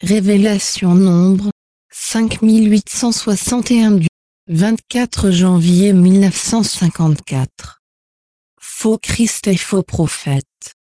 Révélation Nombre 5861 du 24 janvier 1954. Faux Christ et faux prophète.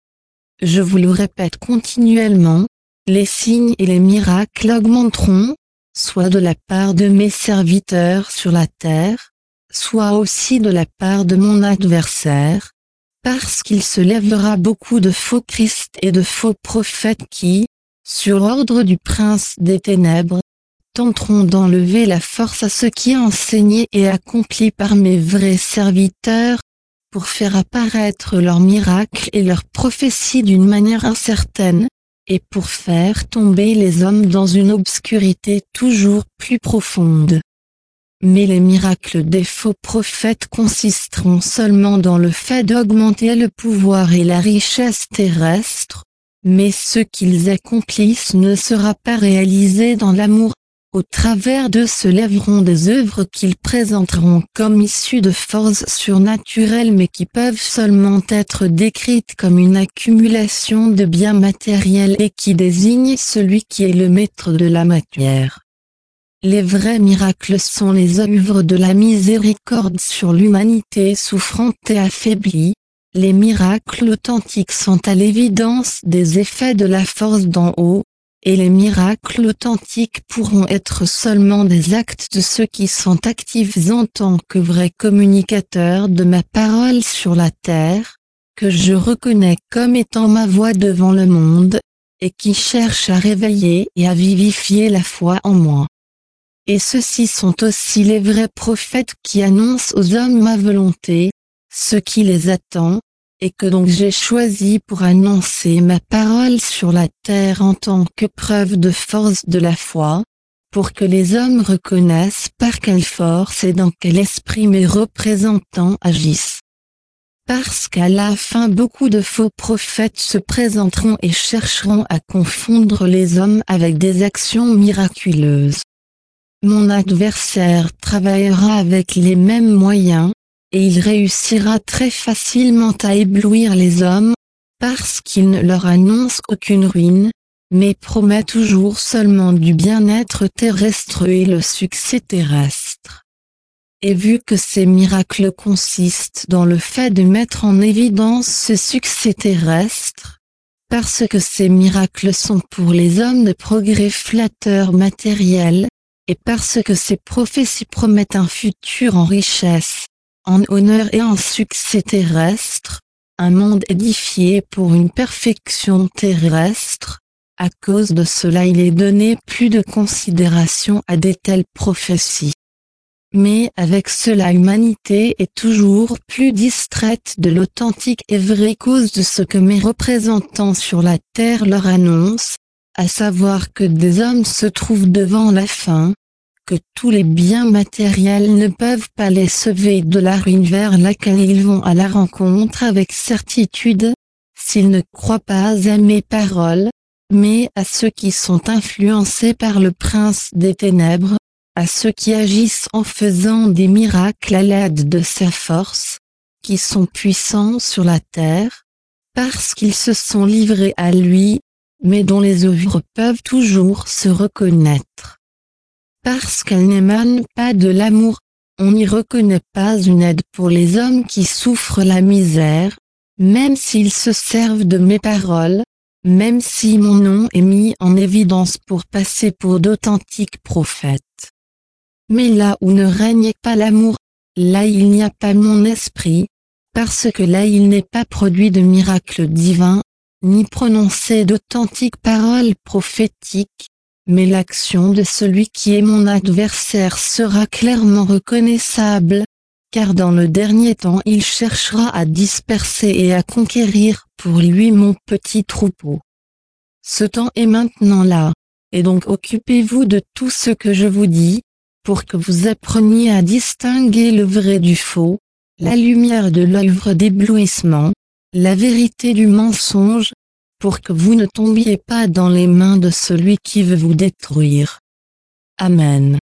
Je vous le répète continuellement, les signes et les miracles augmenteront, soit de la part de mes serviteurs sur la terre, soit aussi de la part de mon adversaire, parce qu'il se lèvera beaucoup de faux Christ et de faux prophètes qui, sur ordre du prince des ténèbres, tenteront d'enlever la force à ce qui est enseigné et accompli par mes vrais serviteurs, pour faire apparaître leurs miracles et leurs prophéties d'une manière incertaine, et pour faire tomber les hommes dans une obscurité toujours plus profonde. Mais les miracles des faux prophètes consisteront seulement dans le fait d'augmenter le pouvoir et la richesse terrestre, mais ce qu'ils accomplissent ne sera pas réalisé dans l'amour. Au travers d'eux se lèveront des œuvres qu'ils présenteront comme issues de forces surnaturelles mais qui peuvent seulement être décrites comme une accumulation de biens matériels et qui désignent celui qui est le maître de la matière. Les vrais miracles sont les œuvres de la miséricorde sur l'humanité souffrante et affaiblie. Les miracles authentiques sont à l'évidence des effets de la force d'en haut, et les miracles authentiques pourront être seulement des actes de ceux qui sont actifs en tant que vrais communicateurs de ma parole sur la terre, que je reconnais comme étant ma voix devant le monde, et qui cherchent à réveiller et à vivifier la foi en moi. Et ceux-ci sont aussi les vrais prophètes qui annoncent aux hommes ma volonté, ce qui les attend, et que donc j'ai choisi pour annoncer ma parole sur la terre en tant que preuve de force de la foi, pour que les hommes reconnaissent par quelle force et dans quel esprit mes représentants agissent. Parce qu'à la fin beaucoup de faux prophètes se présenteront et chercheront à confondre les hommes avec des actions miraculeuses. Mon adversaire travaillera avec les mêmes moyens, et il réussira très facilement à éblouir les hommes, parce qu'il ne leur annonce aucune ruine, mais promet toujours seulement du bien-être terrestre et le succès terrestre. Et vu que ces miracles consistent dans le fait de mettre en évidence ce succès terrestre, parce que ces miracles sont pour les hommes de progrès flatteurs matériels, et parce que ces prophéties promettent un futur en richesse, en honneur et en succès terrestre, un monde édifié pour une perfection terrestre, à cause de cela il est donné plus de considération à de telles prophéties. Mais avec cela l'humanité est toujours plus distraite de l'authentique et vraie cause de ce que mes représentants sur la terre leur annoncent, à savoir que des hommes se trouvent devant la fin, que tous les biens matériels ne peuvent pas les sauver de la ruine vers laquelle ils vont à la rencontre avec certitude, s'ils ne croient pas à mes paroles, mais à ceux qui sont influencés par le prince des ténèbres, à ceux qui agissent en faisant des miracles à l'aide de sa force, qui sont puissants sur la terre, parce qu'ils se sont livrés à lui, mais dont les œuvres peuvent toujours se reconnaître. Parce qu'elles n'émanent pas de l'amour, on n'y reconnaît pas une aide pour les hommes qui souffrent la misère, même s'ils se servent de mes paroles, même si mon nom est mis en évidence pour passer pour d'authentiques prophètes. Mais là où ne règne pas l'amour, là il n'y a pas mon esprit, parce que là il n'est pas produit de miracles divins, ni prononcé d'authentiques paroles prophétiques, mais l'action de celui qui est mon adversaire sera clairement reconnaissable, car dans le dernier temps il cherchera à disperser et à conquérir pour lui mon petit troupeau. Ce temps est maintenant là, et donc occupez-vous de tout ce que je vous dis, pour que vous appreniez à distinguer le vrai du faux, la lumière de l'œuvre d'éblouissement, la vérité du mensonge, pour que vous ne tombiez pas dans les mains de celui qui veut vous détruire. Amen.